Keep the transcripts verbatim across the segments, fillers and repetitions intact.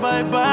baby.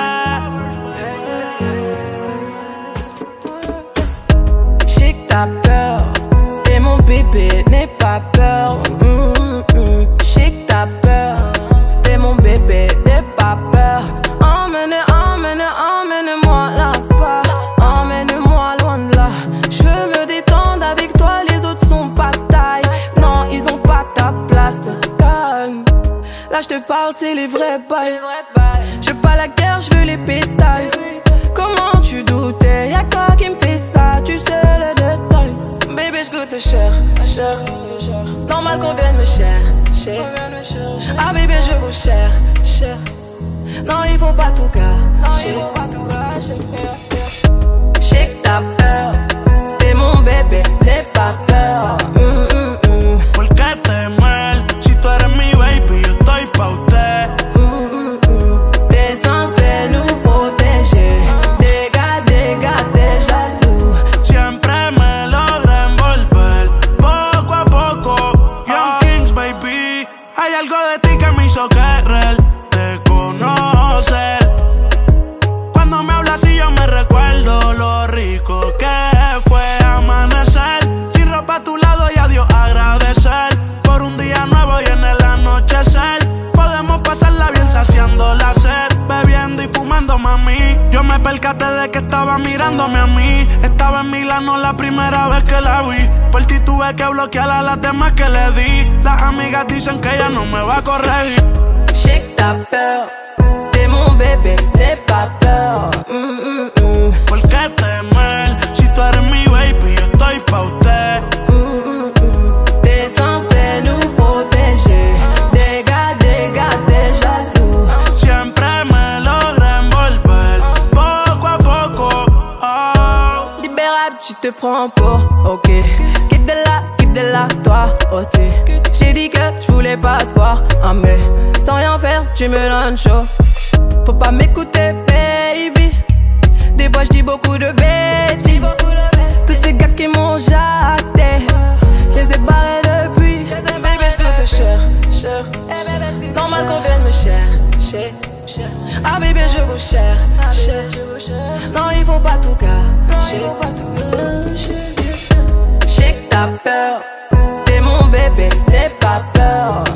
J'ai que t'as peur, et mon bébé n'est pas peur. Mm-mm. J'ai que t'as peur, et mon bébé n'est pas peur. Emmène, emmène, emmène-moi là-bas. Emmène-moi loin de là. Je veux me détendre avec toi, les autres sont pas taille. Non, ils ont pas ta place. Calme. Là je te parle, c'est les vrais bails. Je veux pas la guerre, je veux les pétales. Comment tu doutais, y'a toi qui me fais ça, tu sais les détails. Bébé je goûte cher, cher. Normal qu'on vienne me chercher. Ah bébé je vous cher, cher. Non ils vont pas tout gâcher. J'ai que t'as peur, et mon bébé n'est pas peur. mm, mm, mm. ¿Por qué temer? Si tú eres mi baby, yo estoy pa' usted. Mm, mm, mm. T'es censé nous protéger. Des gars, des gars, des jaloux. Siempre me logra envolver, poco a poco. Young Kings, baby. Hay algo de ti que me hizo querer te conocer. Cuando me hablas y yo me recuerdo lo rico que fue amanecer. Sin ropa a tu lado y a Dios agradecer por un día nuevo y en el anochecer. Podemos pasarla bien saciando la sed, bebiendo y fumando, mami. Yo me percaté de que estaba mirándome a mí. Estaba en Milano la primera vez que la vi. Por ti tuve que bloquear a las demás que le di. Las amigas dicen que ella no me va a corregir. J'ai que t'as peur, et mon bébé n'est pas peur. Mm, mm, mm. ¿Por qué temer? Si tú eres mi baby, yo estoy pa' usted. Mm, mm, mm. T'es censé nous protéger. Des gars, des gars, des jaloux. Siempre me logra envolver, poco a poco. Oh. Libérable, tu te prends pour ok. Quitte de là, quitte de là, toi aussi. J'ai dit que je voulais pas te voir, ah mais sans rien faire, tu me donnes chaud. Faut pas m'écouter, baby. Des fois je dis beaucoup de bêtises. Tous ces gars qui m'ont jacté, je les ai barrés depuis. Baby, je goûte cher, cher. Normal qu'on vienne me chercher. Ah bébé, je vous cherche. Non, ils vont pas tout gâcher. J'ai que t'as peur, et mon bébé n'est pas peur.